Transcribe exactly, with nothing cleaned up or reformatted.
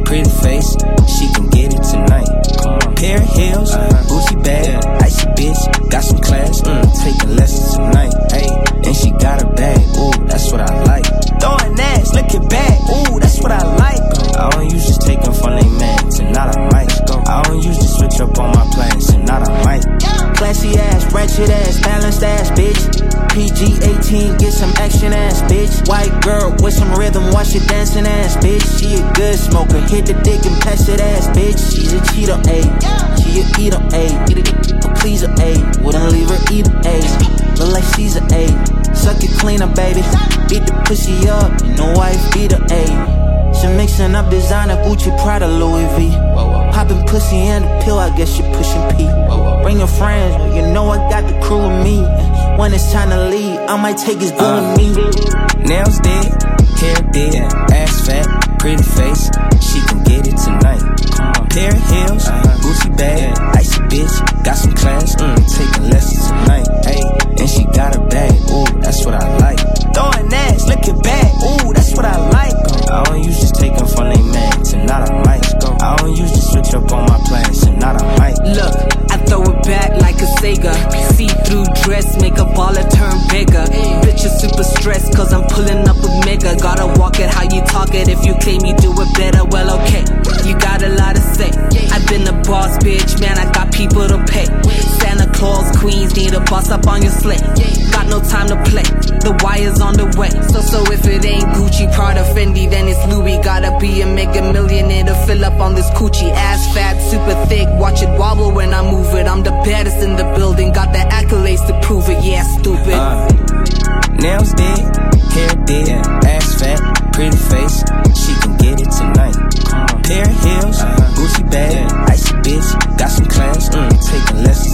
pretty face, she can get it tonight. Pair of heels, Gucci bag, icy bitch, got some class, mm, taking lessons tonight. Hey, and she got a bag, ooh, that's what I like. Throwing ass, looking back, ooh, that's what I like. I don't usually take them from they man, tonight I might. I don't usually switch up on my plans, tonight I might. Classy ass, ratchet ass, balanced ass, bitch. P G eighteen, get some action ass, bitch. White girl with some rhythm, watch it dancing ass, bitch. She a good smoker, hit the dick and pass it ass, bitch. She's a cheater, ayy. She a eater, ayy. A pleaser, ayy. Wouldn't leave her either, ayy. Look like Caesar, ayy. Suck it cleaner, baby. Beat the pussy up, no wife beater, ayy. She mixing up designer, Gucci, Prada, Louis V. Popping pussy and the pill, I guess she pushing P. Bring your friends, you know I got the crew with me. When it's time to leave, I might take his boo uh, with me. Nails dead, hair dead, ass fat, pretty face, she can get it tonight. Pair of heels, Gucci bag, icy bitch, got some class, mm, taking lessons tonight. Hey, and she got a bag, ooh, that's what I like. Throwing ass, looking back, ooh, that's what I like. I don't usually take them from they man, tonight I might. I don't usually switch up on my plans, tonight I might. Look, I throw it back like a Sega. See-through dress, make a baller turn bigger. Bitch is super stressed cause I'm pulling up a mega. Gotta walk it how you talk it, if you claim you do it better, well okay. You got a lot to say, I've been the boss bitch, man I got people to pay. Santa Claus, Queens need a boss up on your sled. Got no time to play, the wire's on the way. So so if it ain't Gucci, Prada, Fendi, then it's Louis. Gotta be a mega millionaire to fill up on this coochie. Ass fat, super thick, watch it wobble when I move it. I'm the baddest in the building, got the accolades to prove it, yeah stupid. uh, Nails dead, hair dead, ass fat, pretty face, she can get it tonight. Pair of heels, Gucci bag, icy bitch, got some class, mm, taking lessons